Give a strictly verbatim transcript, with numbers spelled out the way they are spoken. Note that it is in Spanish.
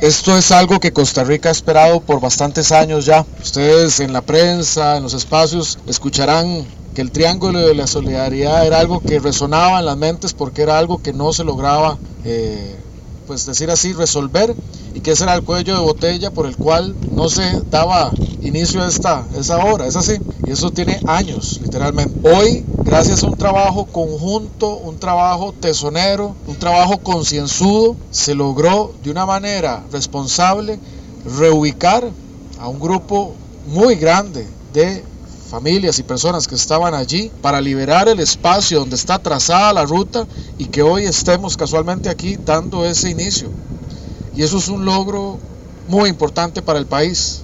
Esto es algo que Costa Rica ha esperado por bastantes años ya. Ustedes en la prensa, en los espacios, escucharán que el Triángulo de la Solidaridad era algo que resonaba en las mentes porque era algo que no se lograba, eh, pues decir así, resolver, y que ese era el cuello de botella por el cual no se daba inicio a esta, esa obra, es así, y eso tiene años, literalmente. Hoy, gracias a un trabajo conjunto, un trabajo tesonero, un trabajo concienzudo, se logró de una manera responsable reubicar a un grupo muy grande de familias y personas que estaban allí para liberar el espacio donde está trazada la ruta y que hoy estemos casualmente aquí dando ese inicio. Y eso es un logro muy importante para el país.